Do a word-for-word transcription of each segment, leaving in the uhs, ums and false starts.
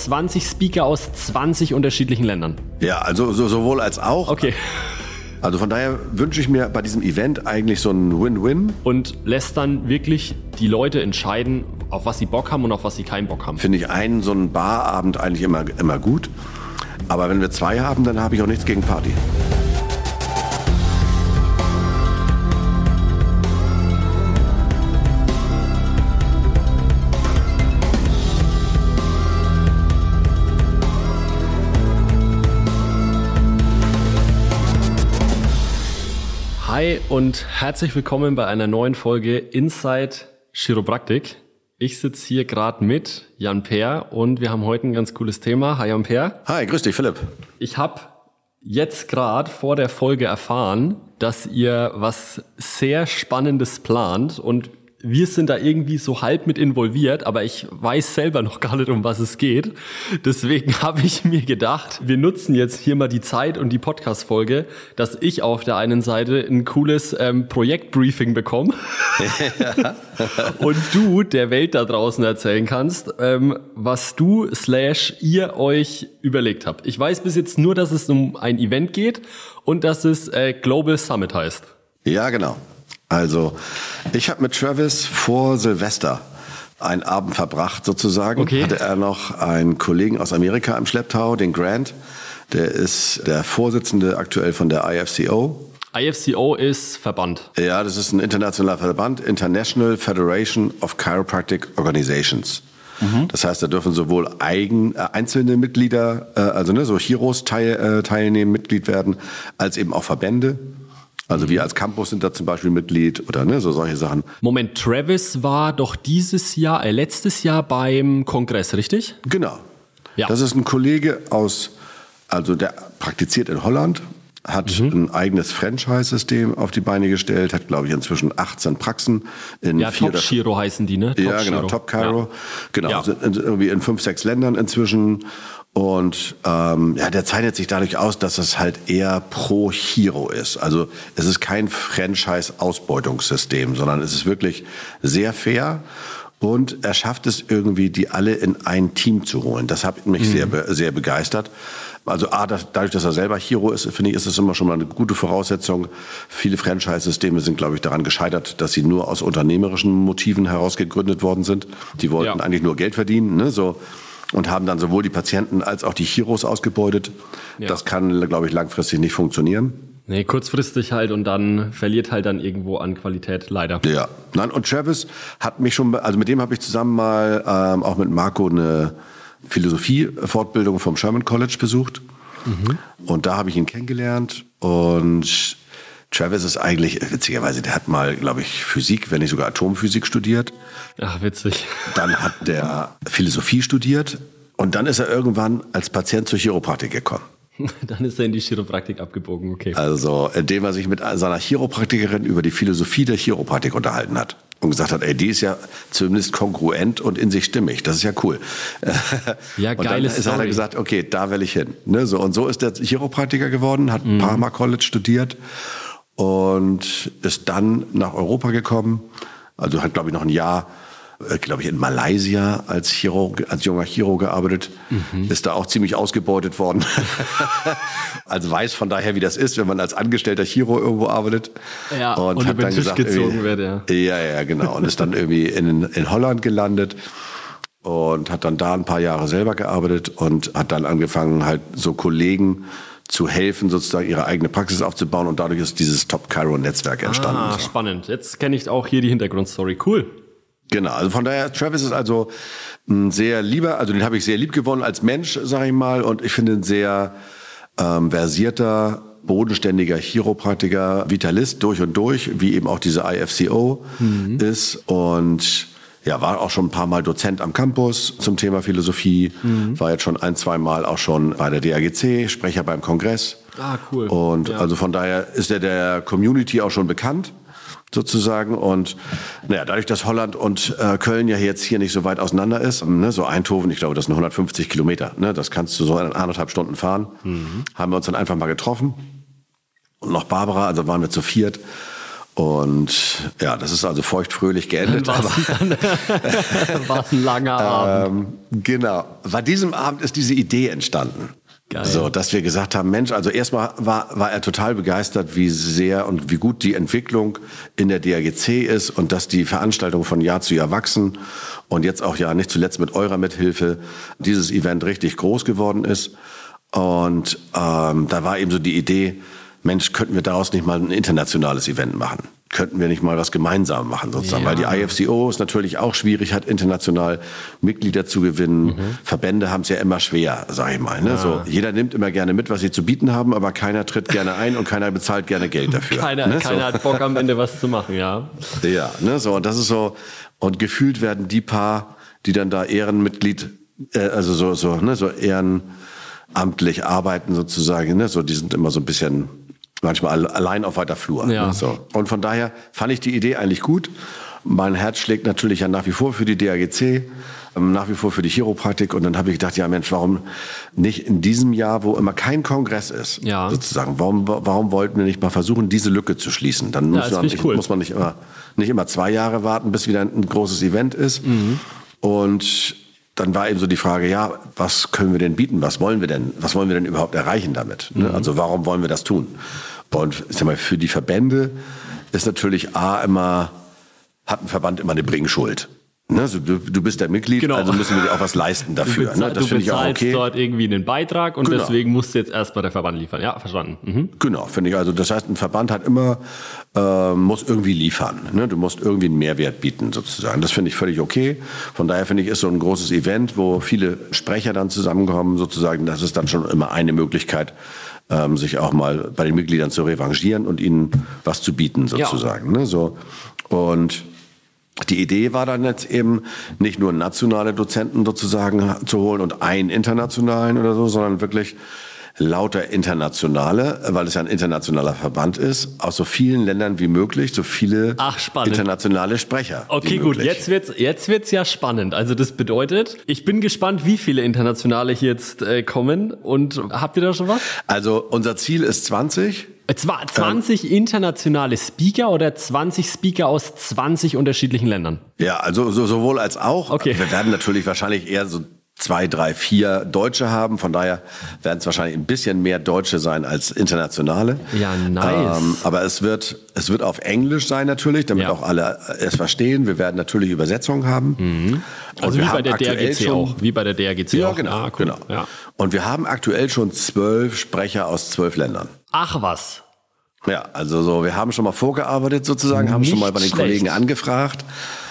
zwanzig Speaker aus zwanzig unterschiedlichen Ländern. Ja, also so, sowohl als auch. Okay. Also von daher wünsche ich mir bei diesem Event eigentlich so ein Win-Win. Und lässt dann wirklich die Leute entscheiden, auf was sie Bock haben und auf was sie keinen Bock haben. Finde ich einen so einen Barabend eigentlich immer, immer gut. Aber wenn wir zwei haben, dann habe ich auch nichts gegen Party. Hi und herzlich willkommen bei einer neuen Folge Inside Chiropraktik. Ich sitze hier gerade mit Jan-Per und wir haben heute ein ganz cooles Thema. Hi Jan-Per. Hi, grüß dich Philipp. Ich habe jetzt gerade vor der Folge erfahren, dass ihr was sehr Spannendes plant und wir sind da irgendwie so halb mit involviert, aber ich weiß selber noch gar nicht, um was es geht. Deswegen habe ich mir gedacht, wir nutzen jetzt hier mal die Zeit und die Podcast-Folge, dass ich auf der einen Seite ein cooles ähm, Projektbriefing bekomme ja. und du der Welt da draußen erzählen kannst, ähm, was du slash ihr euch überlegt habt. Ich weiß bis jetzt nur, dass es um ein Event geht und dass es äh, Global Summit heißt. Ja, genau. Also, ich habe mit Travis vor Silvester einen Abend verbracht sozusagen. Okay. Hatte er noch einen Kollegen aus Amerika im Schlepptau, den Grant. Der ist der Vorsitzende aktuell von der I F C O. I F C O ist Verband. Ja, das ist ein internationaler Verband, International Federation of Chiropractic Organizations. Mhm. Das heißt, da dürfen sowohl eigen, äh, einzelne Mitglieder, äh, also ne, so Chiros teil, äh, teilnehmen, Mitglied werden, als eben auch Verbände. Also wir als Campus sind da zum Beispiel Mitglied oder ne, so solche Sachen. Moment, Travis war doch dieses Jahr, äh, letztes Jahr beim Kongress, richtig? Genau. Ja. Das ist ein Kollege aus, also der praktiziert in Holland, hat mhm. ein eigenes Franchise-System auf die Beine gestellt, hat glaube ich inzwischen achtzehn Praxen in ja, vier Top Chiro heißen die, ne? Top ja, genau, Chiro. Top Chiro. Ja. Genau, ja. sind irgendwie in fünf, sechs Ländern inzwischen. Und ähm, ja, der zeichnet sich dadurch aus, dass es halt eher pro Chiro ist. Also es ist kein Franchise-Ausbeutungssystem, sondern es ist wirklich sehr fair. Und er schafft es irgendwie, die alle in ein Team zu holen. Das hat mich mhm. sehr, sehr begeistert. Also A, das, dadurch, dass er selber Chiro ist, finde ich, ist es immer schon mal eine gute Voraussetzung. Viele Franchise-Systeme sind, glaube ich, daran gescheitert, dass sie nur aus unternehmerischen Motiven heraus gegründet worden sind. Die wollten ja. eigentlich nur Geld verdienen, ne, so. Und haben dann sowohl die Patienten als auch die Chiros ausgebeutet. Ja. Das kann, glaube ich, langfristig nicht funktionieren. Nee, kurzfristig halt und dann verliert halt dann irgendwo an Qualität, leider. Ja, nein, und Travis hat mich schon, also mit dem habe ich zusammen mal ähm, auch mit Marco eine Philosophie-Fortbildung vom Sherman College besucht. Mhm. Und da habe ich ihn kennengelernt und Travis ist eigentlich, witzigerweise, der hat mal, glaube ich, Physik, wenn nicht sogar Atomphysik studiert. Ach, witzig. Dann hat der Philosophie studiert und dann ist er irgendwann als Patient zur Chiropraktik gekommen. Dann ist er in die Chiropraktik abgebogen, okay. Also, indem er sich mit seiner Chiropraktikerin über die Philosophie der Chiropraktik unterhalten hat. Und gesagt hat, ey, die ist ja zumindest kongruent und in sich stimmig. Das ist ja cool. Ja, geile Story. Und dann hat er gesagt, okay, da will ich hin. Ne, so, und so ist der Chiropraktiker geworden, hat mhm. Parma College studiert und ist dann nach Europa gekommen. Also hat, glaube ich, noch ein Jahr, äh, glaube ich, in Malaysia als, Chiro, als junger Chiro gearbeitet. Mhm. Ist da auch ziemlich ausgebeutet worden. Also weiß von daher, wie das ist, wenn man als angestellter Chiro irgendwo arbeitet. Ja, und, und hat über dann den Tisch gesagt, gezogen wird, ja. Ja, ja, genau. Und ist dann irgendwie in, in Holland gelandet. Und hat dann da ein paar Jahre selber gearbeitet und hat dann angefangen, halt so Kollegen zu helfen, sozusagen ihre eigene Praxis aufzubauen. Und dadurch ist dieses Top-Chiro-Netzwerk entstanden. Ah, spannend. Jetzt kenne ich auch hier die Hintergrundstory. Cool. Genau, also von daher, Travis ist also ein sehr lieber, also den habe ich sehr lieb gewonnen als Mensch, sage ich mal. Und ich finde ein sehr ähm, versierter, bodenständiger Chiropraktiker, Vitalist durch und durch, wie eben auch diese I F C O mhm. ist. Und ja, war auch schon ein paar Mal Dozent am Campus zum Thema Philosophie, mhm. war jetzt schon ein, zwei Mal auch schon bei der D A G C, Sprecher beim Kongress. Ah, cool. Und ja. also von daher ist er der Community auch schon bekannt, sozusagen. Und naja, dadurch, dass Holland und äh, Köln ja jetzt hier nicht so weit auseinander ist, ne, so Eindhoven, ich glaube, das sind hundertfünfzig Kilometer, ne, das kannst du so in anderthalb Stunden fahren, mhm. haben wir uns dann einfach mal getroffen. Und noch Barbara, also waren wir zu viert. Und ja, das ist also feuchtfröhlich geendet. War es ein langer Abend. Ähm, genau. Bei diesem Abend ist diese Idee entstanden. Geil. So, dass wir gesagt haben, Mensch, also erstmal war, war er total begeistert, wie sehr und wie gut die Entwicklung in der D A G C ist und dass die Veranstaltungen von Jahr zu Jahr wachsen und jetzt auch ja nicht zuletzt mit eurer Mithilfe dieses Event richtig groß geworden ist. Und ähm, da war eben so die Idee, Mensch, könnten wir daraus nicht mal ein internationales Event machen? Könnten wir nicht mal was gemeinsam machen sozusagen? Ja. Weil die I F C O ist natürlich auch schwierig, hat international Mitglieder zu gewinnen. Mhm. Verbände haben es ja immer schwer, sag ich mal. Ne? Ja. So, jeder nimmt immer gerne mit, was sie zu bieten haben, aber keiner tritt gerne ein und keiner bezahlt gerne Geld dafür. Keiner, ne? keiner so. hat Bock am Ende was zu machen, ja. Ja, ne? so, und das ist so, und gefühlt werden die paar, die dann da Ehrenmitglied, äh, also so, so, ne, so ehrenamtlich arbeiten sozusagen, ne? So, die sind immer so ein bisschen manchmal allein auf weiter Flur. Ja. Ne, so. Und von daher fand ich die Idee eigentlich gut. Mein Herz schlägt natürlich ja nach wie vor für die D A G C, nach wie vor für die Chiropraktik. Und dann habe ich gedacht, ja Mensch, warum nicht in diesem Jahr, wo immer kein Kongress ist, ja. sozusagen, warum, warum wollten wir nicht mal versuchen, diese Lücke zu schließen? Dann ja, muss, man nicht, cool. muss man nicht immer, nicht immer zwei Jahre warten, bis wieder ein großes Event ist. Mhm. Und dann war eben so die Frage, ja, was können wir denn bieten? Was wollen wir denn? Was wollen wir denn überhaupt erreichen damit? Mhm. Also warum wollen wir das tun? Und ich sag mal, für die Verbände ist natürlich A immer, hat ein Verband immer eine Bringschuld. Ne? Also du, du bist der Mitglied, genau. Also müssen wir dir auch was leisten dafür. Du, bezahl, ne? Das du finde ich auch okay. dort irgendwie einen Beitrag und genau. deswegen musst du jetzt erstmal der Verband liefern. Ja, verstanden. Mhm. Genau, finde ich. Also das heißt, ein Verband hat immer, äh, muss irgendwie liefern. Ne? Du musst irgendwie einen Mehrwert bieten sozusagen. Das finde ich völlig okay. Von daher finde ich, ist so ein großes Event, wo viele Sprecher dann zusammenkommen sozusagen. Das ist dann schon immer eine Möglichkeit, ähm, sich auch mal bei den Mitgliedern zu revanchieren und ihnen was zu bieten sozusagen. Ja. Ne? So. Und die Idee war dann jetzt eben nicht nur nationale Dozenten sozusagen zu holen und einen internationalen oder so, sondern wirklich lauter internationale, weil es ja ein internationaler Verband ist, aus so vielen Ländern wie möglich, so viele Ach, spannend. internationale Sprecher. Okay, gut, jetzt wird's, jetzt wird's ja spannend. Also das bedeutet, ich bin gespannt, wie viele Internationale hier jetzt äh, kommen. Und habt ihr da schon was? Also unser Ziel ist zwanzig. zwanzig ähm, internationale Speaker oder zwanzig Speaker aus zwanzig unterschiedlichen Ländern? Ja, also so, sowohl als auch. Okay. Wir werden natürlich wahrscheinlich eher so zwei, drei, vier Deutsche haben. Von daher werden es wahrscheinlich ein bisschen mehr Deutsche sein als internationale. Ja, nice. Ähm, aber es wird, es wird auf Englisch sein natürlich, damit ja. auch alle es verstehen. Wir werden natürlich Übersetzungen haben. Mhm. Also wie bei der D A G C auch. Wie bei der D A G C ja, auch. Genau, ah, cool. genau. Ja. Und wir haben aktuell schon zwölf Sprecher aus zwölf Ländern. Ach was. Ja, also so, wir haben schon mal vorgearbeitet sozusagen, haben Nicht schon mal bei den schlecht. Kollegen angefragt.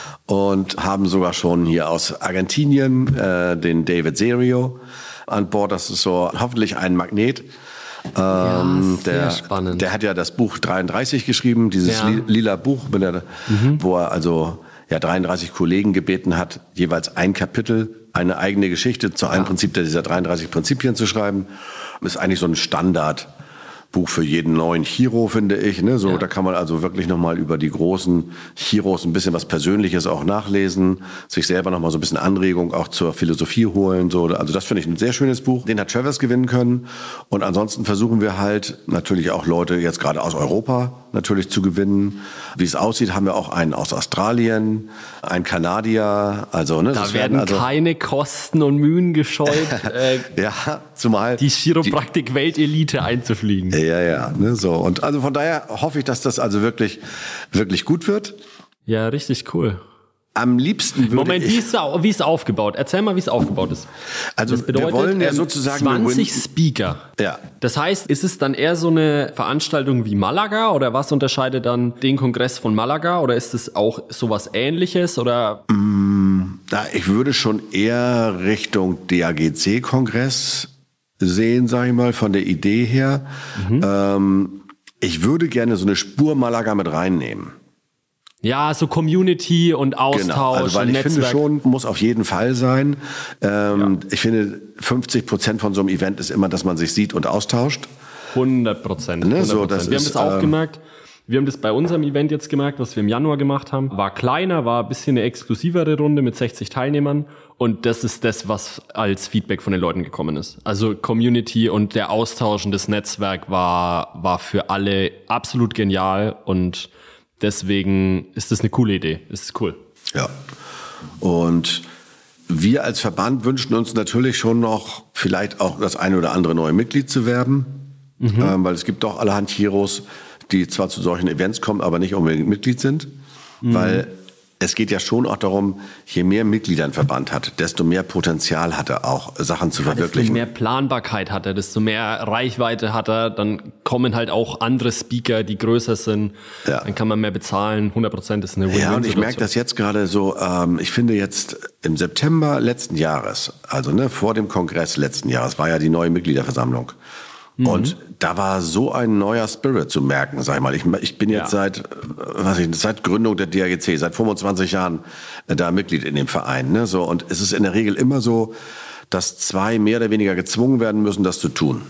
Und haben sogar schon hier aus Argentinien äh, den David Serio an Bord. Das ist so hoffentlich ein Magnet. Ähm, ja, sehr der, spannend. Der hat ja das Buch dreiunddreißig geschrieben, dieses ja. li- lila Buch, mit der, mhm. wo er also ja, dreiunddreißig Kollegen gebeten hat, jeweils ein Kapitel, eine eigene Geschichte zu einem ja. Prinzip dieser dreiunddreißig Prinzipien zu schreiben. Das ist eigentlich so ein Standard. Buch für jeden neuen Chiro, finde ich. Ne? So, ja. Da kann man also wirklich nochmal über die großen Chiros ein bisschen was Persönliches auch nachlesen, sich selber nochmal so ein bisschen Anregung auch zur Philosophie holen. So. Also das finde ich ein sehr schönes Buch. Den hat Travis gewinnen können. Und ansonsten versuchen wir halt natürlich auch Leute jetzt gerade aus Europa natürlich zu gewinnen. Wie es aussieht, haben wir auch einen aus Australien, einen Kanadier. Also, ne, da werden also keine Kosten und Mühen gescheut, äh, ja, zumal die Chiropraktik-Weltelite einzufliegen. Ja, ja, ne, so. Und also von daher hoffe ich, dass das also wirklich, wirklich gut wird. Ja, richtig cool. Am liebsten würde Moment, ich... wie ist, wie ist aufgebaut? Erzähl mal, wie es aufgebaut ist. Also das bedeutet, wir wollen ja ähm, sozusagen... zwanzig Speaker. Ja. Das heißt, ist es dann eher so eine Veranstaltung wie Malaga oder was unterscheidet dann den Kongress von Malaga oder ist es auch sowas Ähnliches oder... Mm, da, ich würde schon eher Richtung D A G C-Kongress sehen, sage ich mal, von der Idee her. Mhm. Ähm, ich würde gerne so eine Spur Malaga mit reinnehmen. Ja, so Community und Austausch. Genau, also weil ich Netzwerk. finde schon, muss auf jeden Fall sein. Ähm, ja. Ich finde, fünfzig Prozent von so einem Event ist immer, dass man sich sieht und austauscht. hundert Prozent. Ne, so, das wir ist, haben das auch ähm, gemerkt. Wir haben das bei unserem Event jetzt gemerkt, was wir im Januar gemacht haben. War kleiner, war ein bisschen eine exklusivere Runde mit sechzig Teilnehmern. Und das ist das, was als Feedback von den Leuten gekommen ist. Also Community und der Austausch und das Netzwerk war, war für alle absolut genial. Und deswegen ist das eine coole Idee. Das ist cool. Ja. Und wir als Verband wünschen uns natürlich schon noch vielleicht auch das eine oder andere neue Mitglied zu werben, mhm. ähm, weil es gibt doch allerhand Heroes, die zwar zu solchen Events kommen, aber nicht unbedingt Mitglied sind, mhm. weil es geht ja schon auch darum, je mehr Mitglieder ein Verband hat, desto mehr Potenzial hat er auch, Sachen zu ja, verwirklichen. Desto mehr Planbarkeit hat er, desto mehr Reichweite hat er, dann kommen halt auch andere Speaker, die größer sind, ja. dann kann man mehr bezahlen, hundert Prozent ist eine Win-Win-Situation. Ja, und ich merke das jetzt gerade so, ähm, ich finde jetzt im September letzten Jahres, also ne, vor dem Kongress letzten Jahres, war ja die neue Mitgliederversammlung. Mhm. Und da war so ein neuer Spirit zu merken, sag ich mal. Ich, ich bin jetzt ja. seit, was ich, seit Gründung der D A G C, seit fünfundzwanzig Jahren da Mitglied in dem Verein. Ne? So, und es ist in der Regel immer so, dass zwei mehr oder weniger gezwungen werden müssen, das zu tun.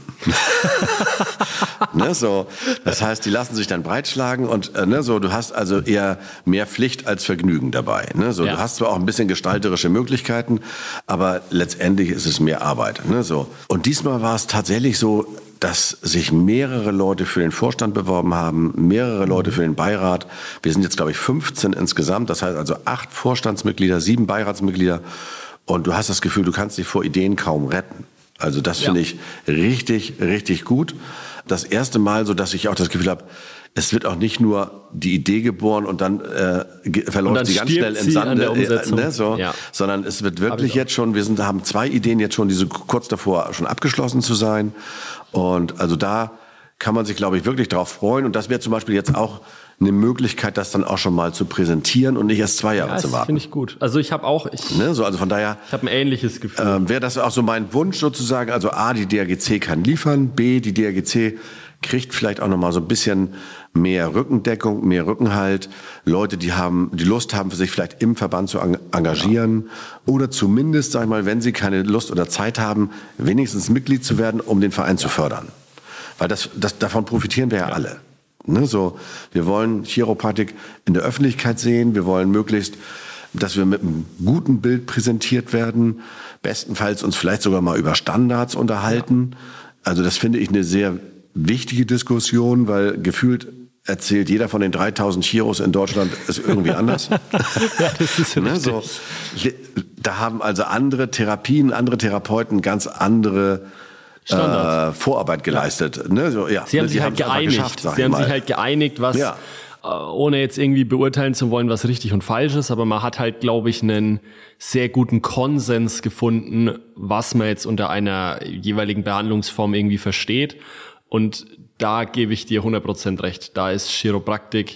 ne, so, das heißt, die lassen sich dann breitschlagen und äh, ne, so, du hast also eher mehr Pflicht als Vergnügen dabei. Ne? So, ja. Du hast zwar auch ein bisschen gestalterische Möglichkeiten, aber letztendlich ist es mehr Arbeit. Ne? So. Und diesmal war es tatsächlich so, dass sich mehrere Leute für den Vorstand beworben haben, mehrere Leute für den Beirat. Wir sind jetzt, glaube ich, fünfzehn insgesamt. Das heißt also acht Vorstandsmitglieder, sieben Beiratsmitglieder. Und du hast das Gefühl, du kannst dich vor Ideen kaum retten. Also das ja. finde ich richtig, richtig gut. Das erste Mal, so dass ich auch das Gefühl habe, es wird auch nicht nur die Idee geboren und dann äh, verläuft und dann sie ganz schnell im Sande, äh, ne, so, ja. sondern es wird wirklich jetzt schon, wir sind, haben zwei Ideen jetzt schon, die so kurz davor schon abgeschlossen zu sein. Und also da kann man sich, glaube ich, wirklich drauf freuen. Und das wäre zum Beispiel jetzt auch eine Möglichkeit, das dann auch schon mal zu präsentieren und nicht erst zwei Jahre ja, zu warten. Das finde ich gut. Also ich habe auch, ich, ne, so, also von daher, ich habe ein ähnliches Gefühl. Ähm, wäre das auch so mein Wunsch sozusagen. Also A, die D A G C kann liefern, B, die D A G C kriegt vielleicht auch noch mal so ein bisschen mehr Rückendeckung, mehr Rückenhalt. Leute, die haben, die Lust haben, sich vielleicht im Verband zu engagieren. Ja. Oder zumindest, sag ich mal, wenn sie keine Lust oder Zeit haben, wenigstens Mitglied zu werden, um den Verein ja. zu fördern. Weil das, das, davon profitieren wir ja, ja. alle. Ne, so, wir wollen Chiropraktik in der Öffentlichkeit sehen. Wir wollen möglichst, dass wir mit einem guten Bild präsentiert werden. Bestenfalls uns vielleicht sogar mal über Standards unterhalten. Ja. Also das finde ich eine sehr wichtige Diskussion, weil gefühlt erzählt jeder von den dreitausend Chiros in Deutschland ist irgendwie anders. ja, das ist ne, so, da haben also andere Therapien, andere Therapeuten ganz andere äh, Vorarbeit geleistet. Ja. Ne, so, ja, Sie haben ne, sich halt geeinigt. Geschafft, Sie haben mal. sich halt geeinigt, was, ja. äh, ohne jetzt irgendwie beurteilen zu wollen, was richtig und falsch ist, aber man hat halt, glaube ich, einen sehr guten Konsens gefunden, was man jetzt unter einer jeweiligen Behandlungsform irgendwie versteht. Und da gebe ich dir hundert Prozent recht. Da ist Chiropraktik,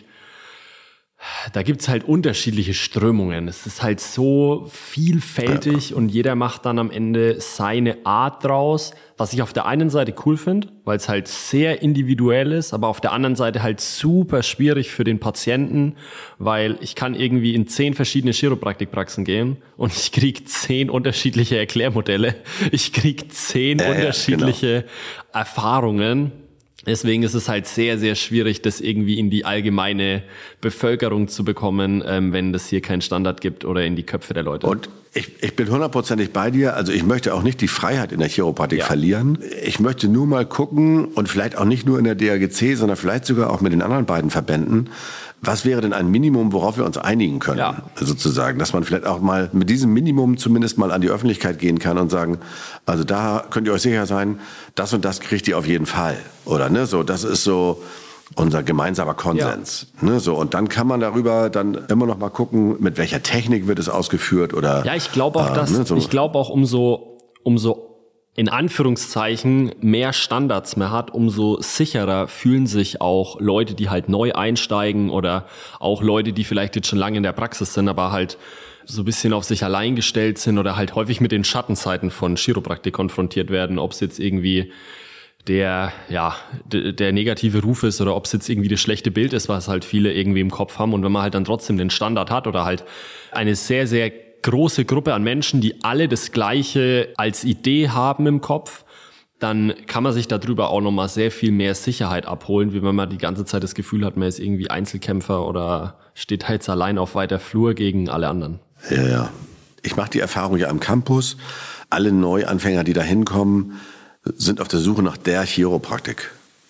da gibt's halt unterschiedliche Strömungen. Es ist halt so vielfältig ja. und jeder macht dann am Ende seine Art draus, was ich auf der einen Seite cool finde, weil es halt sehr individuell ist, aber auf der anderen Seite halt super schwierig für den Patienten, weil ich kann irgendwie in zehn verschiedene Chiropraktikpraxen gehen und ich krieg zehn unterschiedliche Erklärmodelle. Ich krieg zehn ja, unterschiedliche ja, genau. Erfahrungen. Deswegen ist es halt sehr, sehr schwierig, das irgendwie in die allgemeine Bevölkerung zu bekommen, ähm, wenn das hier keinen Standard gibt oder in die Köpfe der Leute. Und ich, ich bin hundertprozentig bei dir. Also ich möchte auch nicht die Freiheit in der Chiropraktik ja. verlieren. Ich möchte nur mal gucken und vielleicht auch nicht nur in der D A G C, sondern vielleicht sogar auch mit den anderen beiden Verbänden. Was wäre denn ein Minimum, worauf wir uns einigen können, ja. sozusagen? Dass man vielleicht auch mal mit diesem Minimum zumindest mal an die Öffentlichkeit gehen kann und sagen, also da könnt ihr euch sicher sein, das und das kriegt ihr auf jeden Fall. Oder ne, so, das ist so unser gemeinsamer Konsens. Ja. Ne, so, und dann kann man darüber dann immer noch mal gucken, mit welcher Technik wird es ausgeführt oder. Ja, ich glaube auch, äh, dass, ne, so. ich glaube auch, umso, umso in Anführungszeichen mehr Standards mehr hat, umso sicherer fühlen sich auch Leute, die halt neu einsteigen oder auch Leute, die vielleicht jetzt schon lange in der Praxis sind, aber halt so ein bisschen auf sich allein gestellt sind oder halt häufig mit den Schattenseiten von Chiropraktik konfrontiert werden, ob es jetzt irgendwie der, ja, d- der negative Ruf ist oder ob es jetzt irgendwie das schlechte Bild ist, was halt viele irgendwie im Kopf haben. Und wenn man halt dann trotzdem den Standard hat oder halt eine sehr, sehr große Gruppe an Menschen, die alle das Gleiche als Idee haben im Kopf, dann kann man sich darüber auch nochmal sehr viel mehr Sicherheit abholen, wie wenn man die ganze Zeit das Gefühl hat, man ist irgendwie Einzelkämpfer oder steht halt allein auf weiter Flur gegen alle anderen. Ja, ja. Ich mache die Erfahrung ja am Campus. Alle Neuanfänger, die da hinkommen, sind auf der Suche nach der Chiropraktik.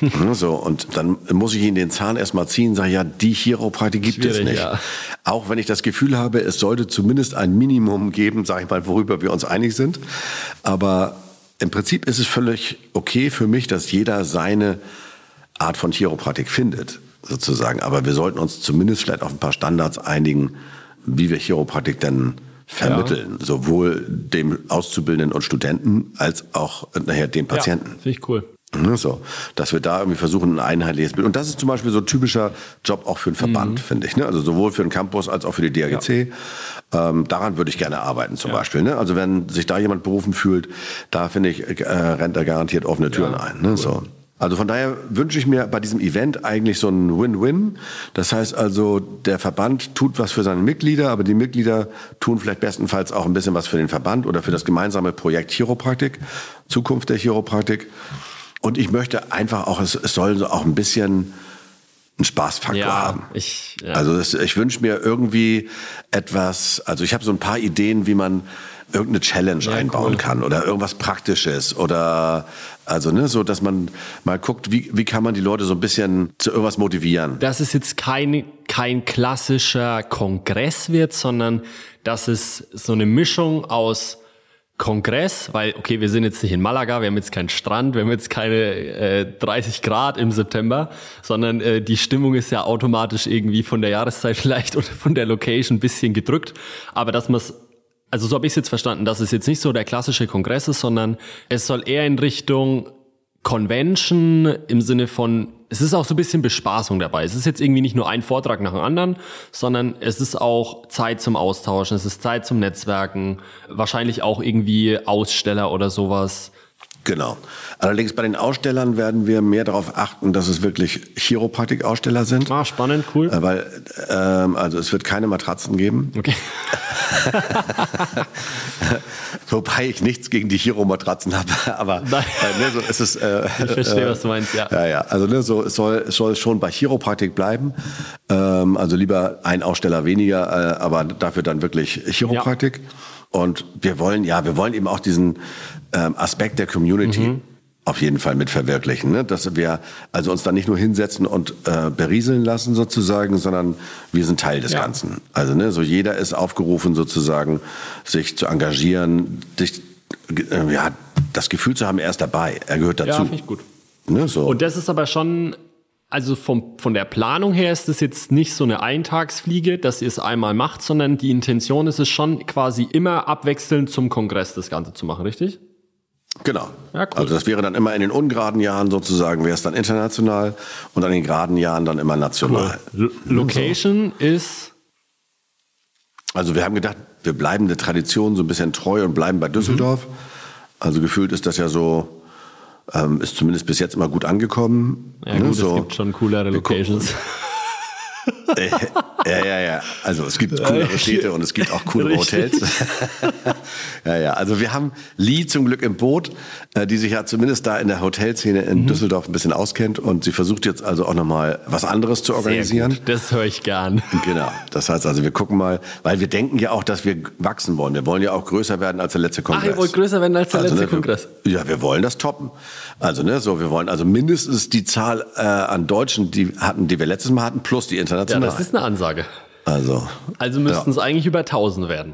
So, und dann muss ich ihn den Zahn erstmal ziehen, sage, ja, die Chiropraktik gibt Schwierig, es nicht. ja. Auch wenn ich das Gefühl habe, es sollte zumindest ein Minimum geben, sage ich mal, worüber wir uns einig sind. Aber im Prinzip ist es völlig okay für mich, dass jeder seine Art von Chiropraktik findet, sozusagen. Aber wir sollten uns zumindest vielleicht auf ein paar Standards einigen, wie wir Chiropraktik denn vermitteln. Ja. Sowohl dem Auszubildenden und Studenten als auch nachher dem Patienten. Ja, finde ich cool. So, dass wir da irgendwie versuchen, ein einheitliches Bild. Und das ist zum Beispiel so ein typischer Job auch für einen Verband, mhm. finde ich. Ne? Also sowohl für den Campus als auch für die D A G C. Ja. Ähm, daran würde ich gerne arbeiten zum ja. Beispiel. Ne? Also wenn sich da jemand berufen fühlt, da finde ich, äh, rennt er garantiert offene Türen ja, ein. Ne? Cool. So. Also von daher wünsche ich mir bei diesem Event eigentlich so ein Win-Win. Das heißt also, der Verband tut was für seine Mitglieder, aber die Mitglieder tun vielleicht bestenfalls auch ein bisschen was für den Verband oder für das gemeinsame Projekt Chiropraktik, Zukunft der Chiropraktik. Und ich möchte einfach auch, es, es soll so auch ein bisschen einen Spaßfaktor ja, haben. Ich, ja. Also das, ich wünsche mir irgendwie etwas, also ich habe so ein paar Ideen, wie man irgendeine Challenge ja, einbauen cool. kann oder irgendwas Praktisches oder also ne, so, dass man mal guckt, wie, wie kann man die Leute so ein bisschen zu irgendwas motivieren. Dass es jetzt kein, kein klassischer Kongress wird, sondern dass es so eine Mischung aus Kongress, weil, okay, wir sind jetzt nicht in Malaga, wir haben jetzt keinen Strand, wir haben jetzt keine äh, dreißig Grad im September, sondern äh, die Stimmung ist ja automatisch irgendwie von der Jahreszeit vielleicht oder von der Location ein bisschen gedrückt, aber dass man es, also so habe ich es jetzt verstanden, dass es jetzt nicht so der klassische Kongress ist, sondern es soll eher in Richtung Convention im Sinne von, es ist auch so ein bisschen Bespaßung dabei. Es ist jetzt irgendwie nicht nur ein Vortrag nach dem anderen, sondern es ist auch Zeit zum Austauschen, es ist Zeit zum Netzwerken, wahrscheinlich auch irgendwie Aussteller oder sowas. Genau. Allerdings bei den Ausstellern werden wir mehr darauf achten, dass es wirklich Chiropraktik-Aussteller sind. Ah, spannend, cool. Äh, weil, ähm, also es wird keine Matratzen geben. Okay. Wobei ich nichts gegen die Chiromatratzen habe, aber Nein. Äh, ne, so ist es. Äh, ich verstehe, äh, was du meinst, ja. Ja, ja. Also ne, so es soll es soll schon bei Chiropraktik bleiben. Ähm, also lieber ein Aussteller weniger, äh, aber dafür dann wirklich Chiropraktik. Ja. Und wir wollen, ja, wir wollen eben auch diesen ähm, Aspekt der Community mhm. auf jeden Fall mit verwirklichen, ne? Dass wir also uns da nicht nur hinsetzen und äh, berieseln lassen sozusagen, sondern wir sind Teil des ja. Ganzen. Also ne, so jeder ist aufgerufen sozusagen, sich zu engagieren, sich, äh, ja, das Gefühl zu haben, er ist dabei, er gehört dazu. Ja, finde ich gut. Ne, so. Und das ist aber schon, also vom, von der Planung her ist es jetzt nicht so eine Eintagsfliege, dass ihr es einmal macht, sondern die Intention ist es schon quasi immer abwechselnd zum Kongress das Ganze zu machen, richtig? Genau. Ja, cool. Also das wäre dann immer in den ungeraden Jahren sozusagen, wäre es dann international und an den geraden Jahren dann immer national. Cool. Location so. Ist? Also wir haben gedacht, wir bleiben der Tradition so ein bisschen treu und bleiben bei Düsseldorf. Mhm. Also gefühlt ist das ja so, ähm, ist zumindest bis jetzt immer gut angekommen. Ja gut, ne, so. Es gibt schon coolere Locations. äh, ja, ja, ja. Also es gibt coolere Städte und es gibt auch coolere Hotels. ja, ja. Also wir haben Lee zum Glück im Boot, äh, die sich ja zumindest da in der Hotelszene in mhm. Düsseldorf ein bisschen auskennt und sie versucht jetzt also auch nochmal was anderes zu organisieren. Sehr gut. Das höre ich gern. Genau. Das heißt also, wir gucken mal, weil wir denken ja auch, dass wir wachsen wollen. Wir wollen ja auch größer werden als der letzte Kongress. Ach, ihr wollt größer werden als der also, letzte ne, Kongress? Wir, ja, wir wollen das toppen. Also ne, so wir wollen also mindestens die Zahl äh, an Deutschen, die hatten, die wir letztes Mal hatten, plus die internationalen. Ja, das ist eine Ansage. Also, also müssten es ja. eigentlich über tausend werden.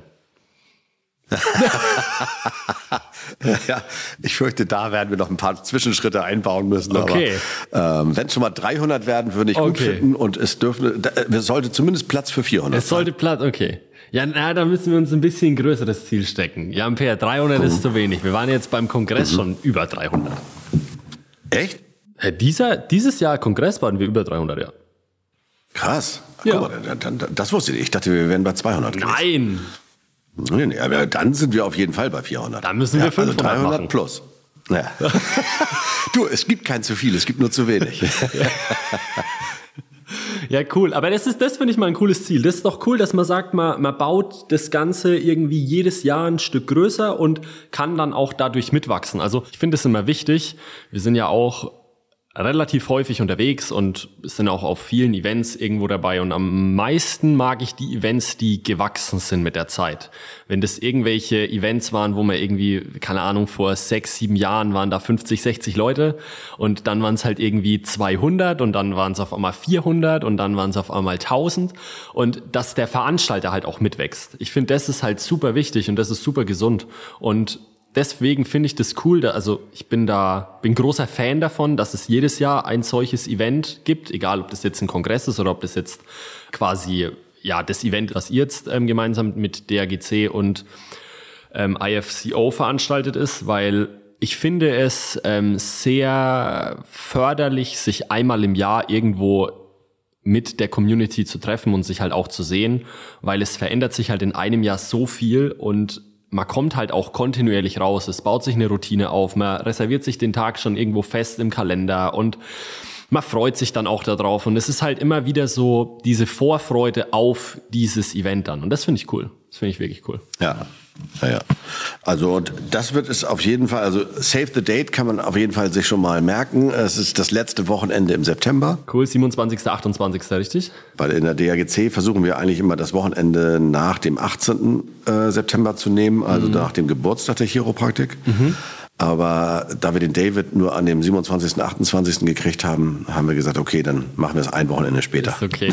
Ja, ich fürchte, da werden wir noch ein paar Zwischenschritte einbauen müssen. Okay. Aber ähm, wenn es schon mal dreihundert werden, würde ich okay. gut finden. Und es dürfte, es sollte zumindest Platz für vierhundert Es sollte Platz, okay. Ja, na, da müssen wir uns ein bisschen größeres Ziel stecken. Ja, Ampere, dreihundert mhm. ist zu wenig. Wir waren jetzt beim Kongress mhm. schon über dreihundert. Echt? Ja, dieser, dieses Jahr Kongress waren wir über dreihundert, ja. Krass. Ja. Guck mal, dann, dann, das wusste ich. Ich dachte, wir wären bei zweihundert. Nein. Nee, nee, aber dann sind wir auf jeden Fall bei vierhundert. Dann müssen wir ja, fünfhundert also dreihundert machen. Plus. Ja. Du, es gibt kein zu viel, es gibt nur zu wenig. Ja, cool. Aber das ist, das finde ich mal ein cooles Ziel. Das ist doch cool, dass man sagt, man, man baut das Ganze irgendwie jedes Jahr ein Stück größer und kann dann auch dadurch mitwachsen. Also ich finde es immer wichtig. Wir sind ja auch relativ häufig unterwegs und sind auch auf vielen Events irgendwo dabei. Und am meisten mag ich die Events, die gewachsen sind mit der Zeit. Wenn das irgendwelche Events waren, wo man irgendwie, keine Ahnung, vor sechs, sieben Jahren waren da fünfzig, sechzig Leute und dann waren es halt irgendwie zweihundert und dann waren es auf einmal vierhundert und dann waren es auf einmal tausend und dass der Veranstalter halt auch mitwächst. Ich finde, das ist halt super wichtig und das ist super gesund. Und deswegen finde ich das cool, da, also ich bin da, bin großer Fan davon, dass es jedes Jahr ein solches Event gibt, egal ob das jetzt ein Kongress ist oder ob das jetzt quasi, ja, das Event, was ihr jetzt ähm, gemeinsam mit D R G C und ähm, I F C O veranstaltet ist, weil ich finde es ähm, sehr förderlich, sich einmal im Jahr irgendwo mit der Community zu treffen und sich halt auch zu sehen, weil es verändert sich halt in einem Jahr so viel und man kommt halt auch kontinuierlich raus, es baut sich eine Routine auf, man reserviert sich den Tag schon irgendwo fest im Kalender und man freut sich dann auch darauf und es ist halt immer wieder so diese Vorfreude auf dieses Event dann und das finde ich cool, das finde ich wirklich cool. Ja, ja, ja. Also und das wird es auf jeden Fall, also Save the Date kann man auf jeden Fall sich schon mal merken. Es ist das letzte Wochenende im September. Cool, siebenundzwanzigster, achtundzwanzigster richtig? Weil in der D R G C versuchen wir eigentlich immer das Wochenende nach dem achtzehnten September zu nehmen, also mhm. nach dem Geburtstag der Chiropraktik. Mhm. Aber da wir den David nur an dem siebenundzwanzigsten, achtundzwanzigsten gekriegt haben, haben wir gesagt, okay, dann machen wir es ein Wochenende später. Ist okay.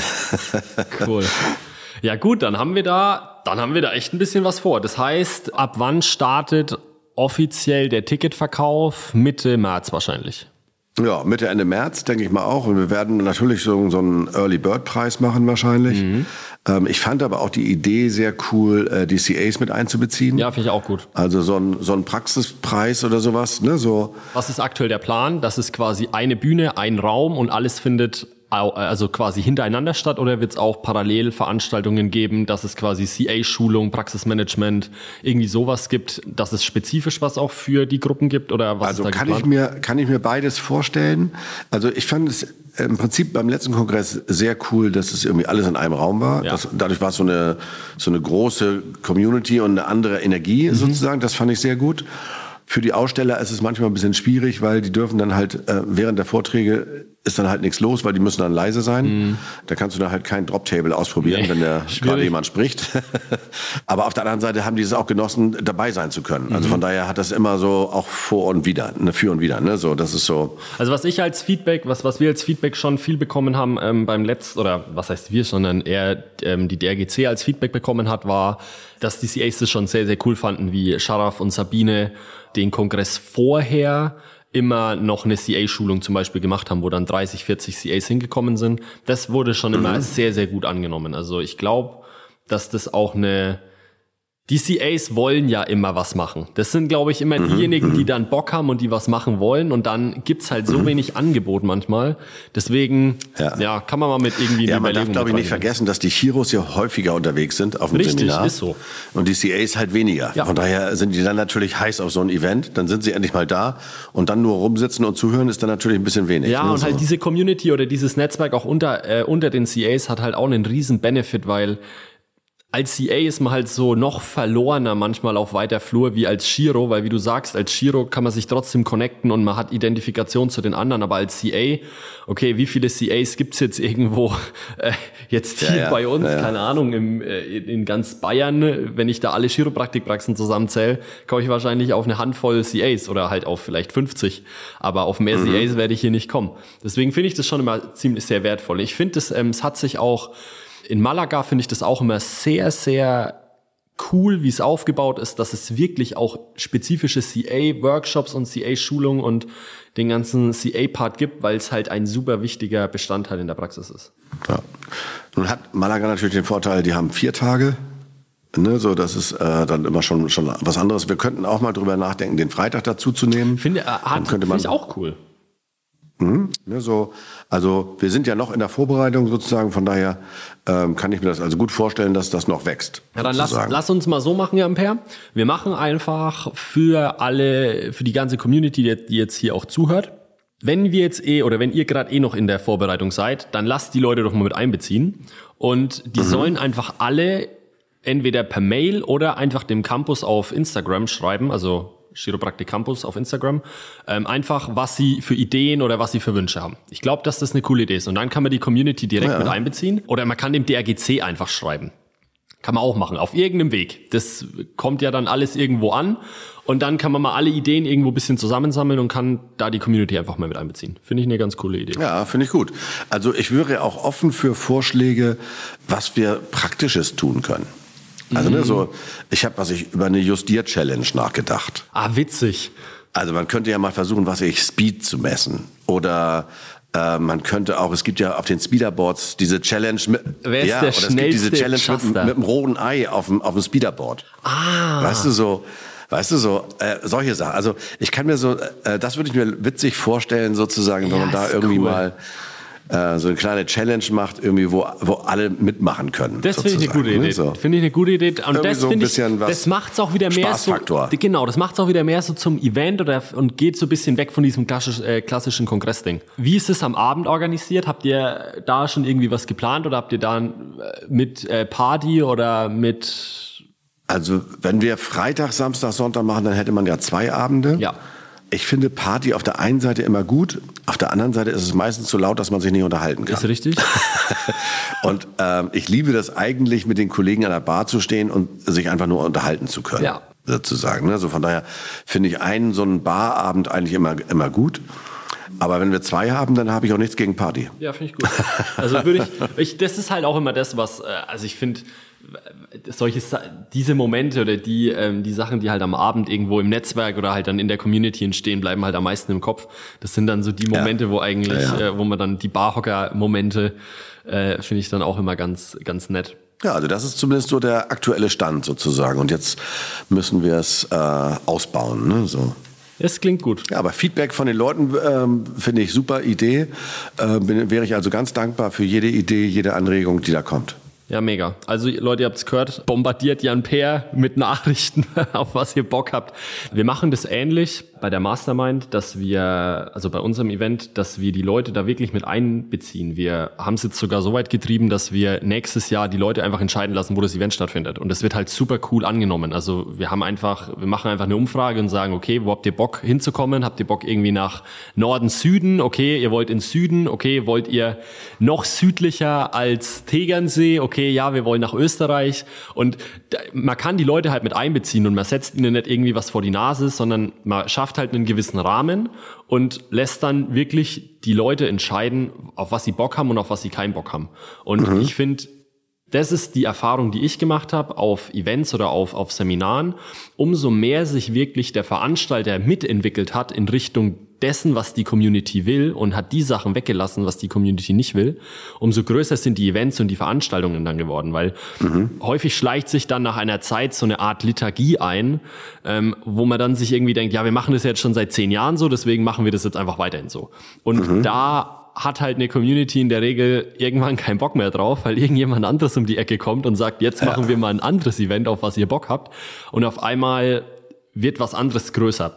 Cool. Ja gut, dann haben wir da, dann haben wir da echt ein bisschen was vor. Das heißt, ab wann startet offiziell der Ticketverkauf? Mitte März wahrscheinlich. Ja, Mitte, Ende März, denke ich mal auch. Und wir werden natürlich so, so einen Early Bird Preis machen wahrscheinlich. Mhm. Ähm, ich fand aber auch die Idee sehr cool, äh, die C As mit einzubeziehen. Ja, finde ich auch gut. Also so ein, so ein Praxispreis oder sowas, ne, so. Was ist aktuell der Plan? Das ist quasi eine Bühne, ein Raum und alles findet also quasi hintereinander statt oder wird es auch parallel Veranstaltungen geben, dass es quasi C A-Schulung, Praxismanagement, irgendwie sowas gibt, dass es spezifisch was auch für die Gruppen gibt oder was also ist da kann geplant? ich mir kann ich mir beides vorstellen. Also ich fand es im Prinzip beim letzten Kongress sehr cool, dass es irgendwie alles in einem Raum war. Ja. Das, dadurch war es so eine so eine große Community und eine andere Energie mhm. sozusagen. Das fand ich sehr gut. Für die Aussteller ist es manchmal ein bisschen schwierig, weil die dürfen dann halt äh, während der Vorträge ist dann halt nichts los, weil die müssen dann leise sein. Mm. Da kannst du dann halt kein Drop-Table ausprobieren, nee, wenn der gerade jemand spricht. Aber auf der anderen Seite haben die es auch genossen, dabei sein zu können. Also von daher hat das immer so auch vor und wieder, ne, für und wieder. Ne, so, das ist so. Also was ich als Feedback, was was wir als Feedback schon viel bekommen haben ähm, beim letzten, oder was heißt wir, sondern eher ähm, die D R G C als Feedback bekommen hat, war, dass die C As das schon sehr, sehr cool fanden, wie Sharaf und Sabine den Kongress vorher immer noch eine C A-Schulung zum Beispiel gemacht haben, wo dann dreißig, vierzig C As hingekommen sind. Das wurde schon immer mhm. sehr, sehr gut angenommen. Also ich glaube, dass das auch eine... Die C As wollen ja immer was machen. Das sind, glaube ich, immer mhm. diejenigen, die dann Bock haben und die was machen wollen. Und dann gibt's halt so mhm. wenig Angebot manchmal. Deswegen, ja, ja kann man mal mit irgendwie... Ja, man darf, glaube ich, nicht vergessen, dass die Chiros ja häufiger unterwegs sind auf dem Richtig, Seminar. Ist so. Und die C As halt weniger. Ja. Von daher sind die dann natürlich heiß auf so ein Event. Dann sind sie endlich mal da. Und dann nur rumsitzen und zuhören ist dann natürlich ein bisschen wenig. Ja, ne? und so. halt diese Community oder dieses Netzwerk auch unter, äh, unter den C As hat halt auch einen riesen Benefit, weil... Als C A ist man halt so noch verlorener manchmal auf weiter Flur wie als Chiro, weil wie du sagst, als Chiro kann man sich trotzdem connecten und man hat Identifikation zu den anderen, aber als C A, okay, wie viele C As gibt's jetzt irgendwo äh, jetzt hier ja, ja, bei uns, ja, ja. keine Ahnung, im, äh, in ganz Bayern, wenn ich da alle Chiropraktikpraxen zusammenzähle, komme ich wahrscheinlich auf eine Handvoll C As oder halt auf vielleicht fünfzig, aber auf mehr mhm. C As werde ich hier nicht kommen. Deswegen finde ich das schon immer ziemlich sehr wertvoll. Ich finde, es ähm, es hat sich auch in Malaga finde ich das auch immer sehr, sehr cool, wie es aufgebaut ist, dass es wirklich auch spezifische C A-Workshops und C A-Schulungen und den ganzen C A-Part gibt, weil es halt ein super wichtiger Bestandteil in der Praxis ist. Ja. Nun hat Malaga natürlich den Vorteil, die haben vier Tage. Ne, so, das ist äh, dann immer schon, schon was anderes. Wir könnten auch mal drüber nachdenken, den Freitag dazu zu nehmen. Finde äh, find ich auch cool. Mhm, ne, so, also wir sind ja noch in der Vorbereitung sozusagen, von daher ähm, kann ich mir das also gut vorstellen, dass das noch wächst. Ja, dann lass, lass uns mal so machen, Herr Ampere. Wir machen einfach für alle, für die ganze Community, die, die jetzt hier auch zuhört, wenn wir jetzt eh oder wenn ihr gerade eh noch in der Vorbereitung seid, dann lasst die Leute doch mal mit einbeziehen und die mhm. sollen einfach alle entweder per Mail oder einfach dem Campus auf Instagram schreiben, also Chiropraktik Campus auf Instagram, ähm, einfach was sie für Ideen oder was sie für Wünsche haben. Ich glaube, dass das eine coole Idee ist. Und dann kann man die Community direkt ja. mit einbeziehen oder man kann dem D R G C einfach schreiben. Kann man auch machen, auf irgendeinem Weg. Das kommt ja dann alles irgendwo an und dann kann man mal alle Ideen irgendwo ein bisschen zusammensammeln und kann da die Community einfach mal mit einbeziehen. Finde ich eine ganz coole Idee. Ja, finde ich gut. Also ich wäre auch offen für Vorschläge, was wir Praktisches tun können. Also mhm. ne, so, ich habe was ich über eine Justier-Challenge nachgedacht. Ah, witzig. Also man könnte ja mal versuchen, was ich Speed zu messen oder äh, man könnte auch, es gibt ja auf den Speederboards diese Challenge mit, Wer ist ja, der oder es gibt diese Challenge mit, mit einem roten Ei auf dem, auf dem Speederboard. Ah. Weißt du so, weißt du so, äh, solche Sachen. Also ich kann mir so, äh, das würde ich mir witzig vorstellen sozusagen, wenn ja, man da irgendwie cool. mal äh, so eine kleine Challenge macht, irgendwie, wo, wo alle mitmachen können. Das finde ich eine gute Idee. So. Finde ich eine gute Idee. Und irgendwie das so finde ich, das macht's auch wieder mehr so. Genau, das macht's auch wieder mehr so zum Event oder und geht so ein bisschen weg von diesem klassisch, äh, klassischen Kongressding. Wie ist es am Abend organisiert? Habt ihr da schon irgendwie was geplant oder habt ihr da mit äh, Party oder mit? Also wenn wir Freitag, Samstag, Sonntag machen, dann hätte man ja zwei Abende. Ja. Ich finde Party auf der einen Seite immer gut, auf der anderen Seite ist es meistens so laut, dass man sich nicht unterhalten kann. Ist richtig. Und ähm, ich liebe das eigentlich, mit den Kollegen an der Bar zu stehen und sich einfach nur unterhalten zu können, ja. sozusagen. Also von daher finde ich einen so einen Barabend eigentlich immer, immer gut. Aber wenn wir zwei haben, dann habe ich auch nichts gegen Party. Ja, finde ich gut. Also würde ich, ich, das ist halt auch immer das, was, also ich finde, solche, diese Momente oder die, ähm, die Sachen, die halt am Abend irgendwo im Netzwerk oder halt dann in der Community entstehen, bleiben halt am meisten im Kopf. Das sind dann so die Momente, ja. wo eigentlich, ja, ja. Äh, wo man dann die Barhocker-Momente, äh, finde ich dann auch immer ganz, ganz nett. Ja, also das ist zumindest so der aktuelle Stand sozusagen. Und jetzt müssen wir es äh, ausbauen, ne, so. Es klingt gut. Ja, aber Feedback von den Leuten ähm, finde ich super Idee. Äh, bin, wäre ich also ganz dankbar für jede Idee, jede Anregung, die da kommt. Ja, mega. Also Leute, ihr habt's gehört, bombardiert Jan Peer mit Nachrichten, auf was ihr Bock habt. Wir machen das ähnlich bei der Mastermind, dass wir, also bei unserem Event, dass wir die Leute da wirklich mit einbeziehen. Wir haben es jetzt sogar so weit getrieben, dass wir nächstes Jahr die Leute einfach entscheiden lassen, wo das Event stattfindet. Und das wird halt super cool angenommen. Also wir haben einfach, wir machen einfach eine Umfrage und sagen, okay, wo habt ihr Bock hinzukommen? Habt ihr Bock irgendwie nach Norden, Süden? Okay, ihr wollt ins Süden. Okay, wollt ihr noch südlicher als Tegernsee? Okay, ja, wir wollen nach Österreich. Und da, man kann die Leute halt mit einbeziehen und man setzt ihnen nicht irgendwie was vor die Nase, sondern man schafft halt einen gewissen Rahmen und lässt dann wirklich die Leute entscheiden, auf was sie Bock haben und auf was sie keinen Bock haben. Und mhm. ich finde, das ist die Erfahrung, die ich gemacht habe auf Events oder auf, auf Seminaren. Umso mehr sich wirklich der Veranstalter mitentwickelt hat in Richtung dessen, was die Community will und hat die Sachen weggelassen, was die Community nicht will, umso größer sind die Events und die Veranstaltungen dann geworden, weil mhm. häufig schleicht sich dann nach einer Zeit so eine Art Liturgie ein, ähm, wo man dann sich irgendwie denkt, ja, wir machen das jetzt schon seit zehn Jahren so, deswegen machen wir das jetzt einfach weiterhin so. Und mhm. da hat halt eine Community in der Regel irgendwann keinen Bock mehr drauf, weil irgendjemand anderes um die Ecke kommt und sagt, jetzt machen wir mal ein anderes Event, auf was ihr Bock habt. Und auf einmal wird was anderes größer.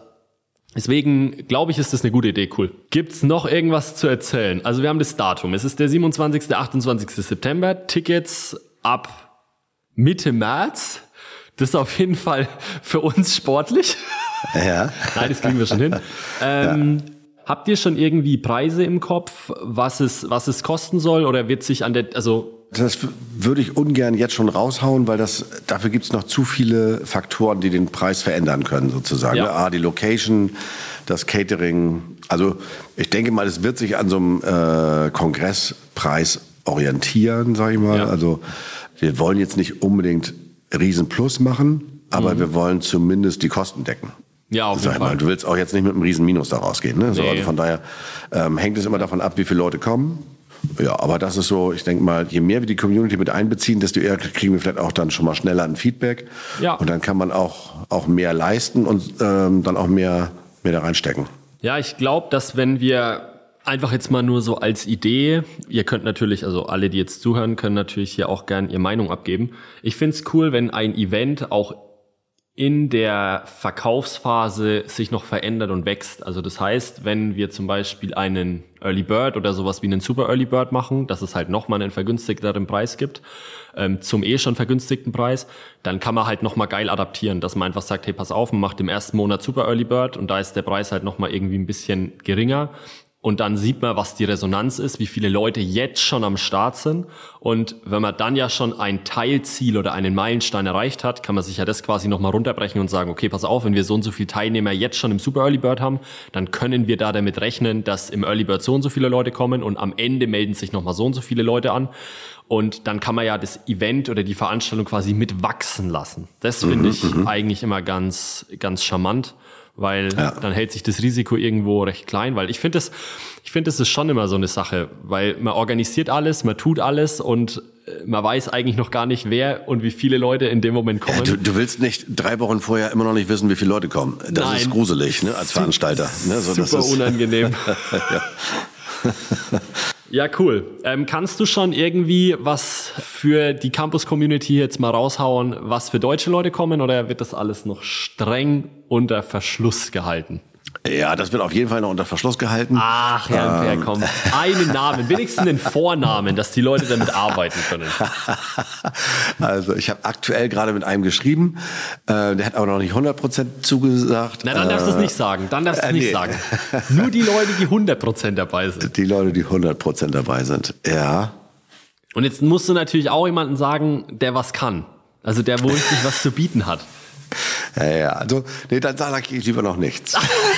Deswegen glaube ich, ist das eine gute Idee, cool. Gibt's noch irgendwas zu erzählen? Also wir haben das Datum. Es ist der siebenundzwanzigsten, achtundzwanzigsten September. Tickets ab Mitte März. Das ist auf jeden Fall für uns sportlich. Ja. Nein, das kriegen wir schon hin. Ähm, ja. Habt ihr schon irgendwie Preise im Kopf, was es, was es kosten soll? Oder wird sich an der, also das würde ich ungern jetzt schon raushauen, weil das dafür gibt es noch zu viele Faktoren, die den Preis verändern können, sozusagen. Ja. Ah, die Location, das Catering. Also ich denke mal, es wird sich an so einem äh, Kongresspreis orientieren, sage ich mal. Ja. Also wir wollen jetzt nicht unbedingt riesen Plus machen, aber mhm. wir wollen zumindest die Kosten decken. Ja, auf jeden Fall. Mal, du willst auch jetzt nicht mit einem riesen Minus da rausgehen. Ne? Nee. So, also von daher ähm, hängt es immer davon ab, wie viele Leute kommen. Ja, aber das ist so, ich denke mal, je mehr wir die Community mit einbeziehen, desto eher kriegen wir vielleicht auch dann schon mal schneller ein Feedback. Ja. Und dann kann man auch, auch mehr leisten und ähm, dann auch mehr, mehr da reinstecken. Ja, ich glaube, dass wenn wir einfach jetzt mal nur so als Idee, ihr könnt natürlich, also alle, die jetzt zuhören, können natürlich hier auch gern ihre Meinung abgeben. Ich find's cool, wenn ein Event auch in der Verkaufsphase sich noch verändert und wächst. Also das heißt, wenn wir zum Beispiel einen Early Bird oder sowas wie einen Super Early Bird machen, dass es halt nochmal einen vergünstigteren Preis gibt, ähm, zum eh schon vergünstigten Preis, dann kann man halt nochmal geil adaptieren, dass man einfach sagt, hey, pass auf, man macht im ersten Monat Super Early Bird und da ist der Preis halt nochmal irgendwie ein bisschen geringer. Und dann sieht man, was die Resonanz ist, wie viele Leute jetzt schon am Start sind. Und wenn man dann ja schon ein Teilziel oder einen Meilenstein erreicht hat, kann man sich ja das quasi nochmal runterbrechen und sagen, okay, pass auf, wenn wir so und so viele Teilnehmer jetzt schon im Super Early Bird haben, dann können wir da damit rechnen, dass im Early Bird so und so viele Leute kommen und am Ende melden sich nochmal so und so viele Leute an. Und dann kann man ja das Event oder die Veranstaltung quasi mit wachsen lassen. Das finde mhm, ich m-m. eigentlich immer ganz, ganz charmant. Weil ja. dann hält sich das Risiko irgendwo recht klein, weil ich finde das, ich finde das ist schon immer so eine Sache, weil man organisiert alles, man tut alles und man weiß eigentlich noch gar nicht, wer und wie viele Leute in dem Moment kommen. Ja, du, du willst nicht drei Wochen vorher immer noch nicht wissen, wie viele Leute kommen. Das Nein. ist gruselig, ne, als Veranstalter. Ne, so, super das ist unangenehm. ja. Ja, cool. Ähm, kannst du schon irgendwie was für die Campus-Community jetzt mal raushauen, was für deutsche Leute kommen, oder wird das alles noch streng unter Verschluss gehalten? Ja, das wird auf jeden Fall noch unter Verschluss gehalten. Ach, Herr ähm. komm. Einen Namen, wenigstens den Vornamen, dass die Leute damit arbeiten können. Also ich habe aktuell gerade mit einem geschrieben, äh, der hat aber noch nicht hundert Prozent zugesagt. Na, dann darfst du es nicht sagen. Dann darfst du es äh, nicht nee. sagen. Nur die Leute, die hundert Prozent dabei sind. Die Leute, die hundert Prozent dabei sind, ja. Und jetzt musst du natürlich auch jemanden sagen, der was kann. Also der wohl nicht was zu bieten hat. Ja, ja, also, nee, dann sage ich lieber noch nichts.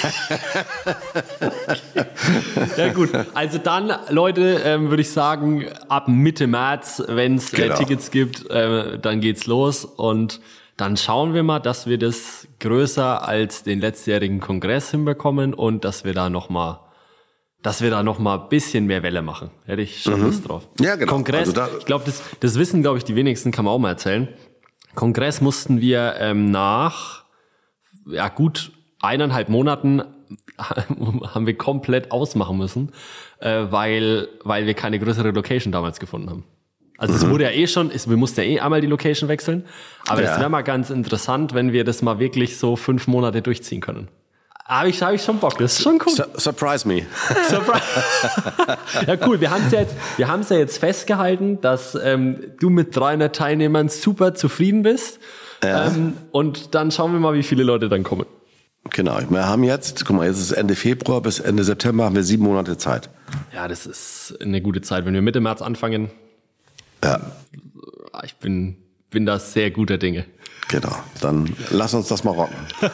Okay. Ja gut, also dann, Leute, ähm, würde ich sagen, ab Mitte März, wenn es genau. äh, Tickets gibt, äh, dann geht's los und dann schauen wir mal, dass wir das größer als den letztjährigen Kongress hinbekommen und dass wir da nochmal dass wir da noch mal ein bisschen mehr Welle machen. Hätte ich schon Lust mhm. drauf. Ja, genau. Kongress, also ich glaube, das, das wissen, glaube ich, die wenigsten, kann man auch mal erzählen. Kongress mussten wir ähm, nach ja gut eineinhalb Monaten haben wir komplett ausmachen müssen, äh, weil weil wir keine größere Location damals gefunden haben. Also mhm. es wurde ja eh schon, es, wir mussten ja eh einmal die Location wechseln, aber ja. das wäre mal ganz interessant, wenn wir das mal wirklich so fünf Monate durchziehen können. Habe ich, hab ich schon Bock, das ist schon cool. Sur- surprise me. Surprise. Ja, cool. Wir haben es ja jetzt, wir haben es ja jetzt festgehalten, dass ähm, du mit dreihundert Teilnehmern super zufrieden bist. Ja. Ähm, und dann schauen wir mal, wie viele Leute dann kommen. Genau. Wir haben jetzt, guck mal, jetzt ist Ende Februar, bis Ende September haben wir sieben Monate Zeit. Ja, das ist eine gute Zeit. Wenn wir Mitte März anfangen, ja. ich bin, bin da sehr guter Dinge. Genau, dann lass uns das mal rocken.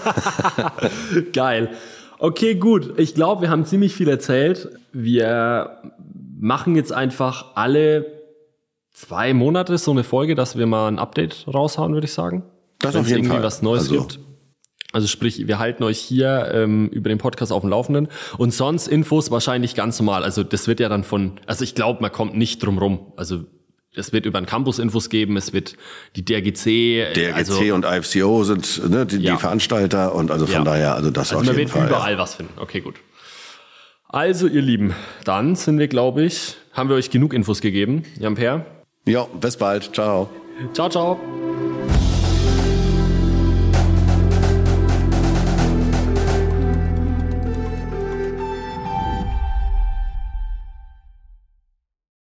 Geil. Okay, gut. Ich glaube, wir haben ziemlich viel erzählt. Wir machen jetzt einfach alle zwei Monate so eine Folge, dass wir mal ein Update raushauen, würde ich sagen. Das auf jeden irgendwie Fall. was Neues also. gibt. Also sprich, wir halten euch hier ähm, über den Podcast auf dem Laufenden. Und sonst Infos wahrscheinlich ganz normal. Also das wird ja dann von, also ich glaube, man kommt nicht drum rum. Also es wird über den Campus Infos geben, es wird die D R G C. D R G C also, und I F C O sind ne, die, ja. die Veranstalter und also von ja. daher, also das also auf jeden Fall. Man wird überall ja. was finden. Okay, gut. Also ihr Lieben, dann sind wir, glaube ich, haben wir euch genug Infos gegeben. Jan-Per? Ja, bis bald. Ciao. Ciao, ciao.